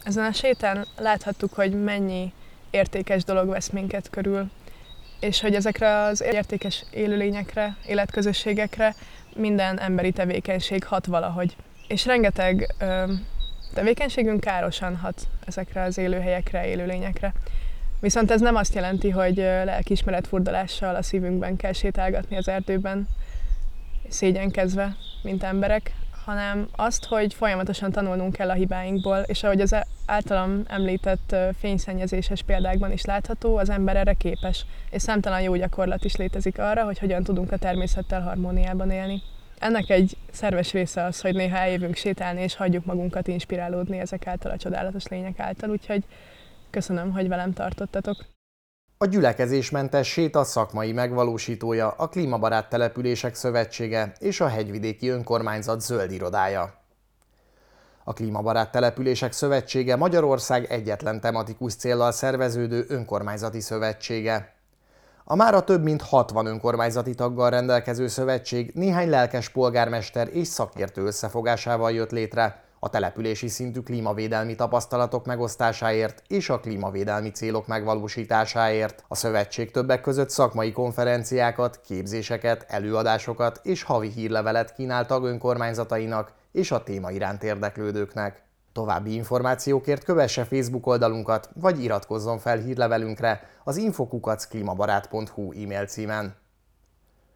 Ezen a sétán láthattuk, hogy mennyi értékes dolog vesz minket körül, és hogy ezekre az értékes élőlényekre, életközösségekre minden emberi tevékenység hat valahogy. És rengeteg tevékenységünk károsan hat ezekre az élőhelyekre, élőlényekre. Viszont ez nem azt jelenti, hogy lelkiismeret furdalással a szívünkben kell sétálgatni az erdőben, szégyenkezve, mint emberek, hanem azt, hogy folyamatosan tanulnunk kell a hibáinkból, és ahogy az általam említett fényszennyezéses példákban is látható, az ember erre képes, és számtalan jó gyakorlat is létezik arra, hogy hogyan tudunk a természettel harmóniában élni. Ennek egy szerves része az, hogy néha eljövünk sétálni, és hagyjuk magunkat inspirálódni ezek által a csodálatos lények által, úgyhogy köszönöm, hogy velem tartottatok. A Gyülekezésmentes séta szakmai megvalósítója a Klímabarát Települések Szövetsége és a Hegyvidéki Önkormányzat zöld irodája. A Klímabarát Települések Szövetsége Magyarország egyetlen tematikus céllal szerveződő önkormányzati szövetsége. A mára több mint 60 önkormányzati taggal rendelkező szövetség néhány lelkes polgármester és szakértő összefogásával jött létre, a települési szintű klímavédelmi tapasztalatok megosztásáért és a klímavédelmi célok megvalósításáért. A szövetség többek között szakmai konferenciákat, képzéseket, előadásokat és havi hírlevelet kínál tagönkormányzatainak és a téma iránt érdeklődőknek. További információkért kövesse Facebook oldalunkat, vagy iratkozzon fel hírlevelünkre az info@klimabarát.hu e-mail címen.